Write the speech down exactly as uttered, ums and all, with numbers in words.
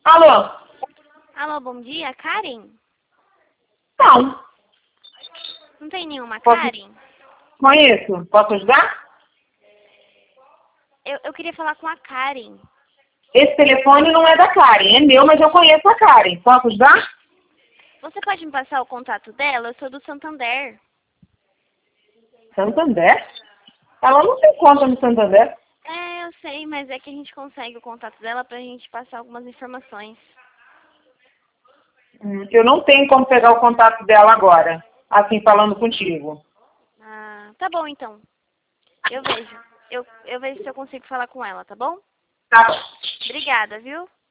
Alô? Alô, bom dia, Karen? Não. Não tem nenhuma Posso... Karen? Conheço. Posso ajudar? Eu, eu queria falar com a Karen. Esse telefone não é da Karen, é meu, mas eu conheço a Karen. Posso ajudar? Você pode me passar o contato dela? Eu sou do Santander. Santander? Ela não tem conta no Santander. É, eu sei, mas é que a gente consegue o contato dela pra gente passar algumas informações. Hum, Eu não tenho como pegar o contato dela agora, assim falando contigo. Ah, tá bom então. Eu vejo. Eu, eu vejo se eu consigo falar com ela, tá bom? Tá bom. Obrigada, viu?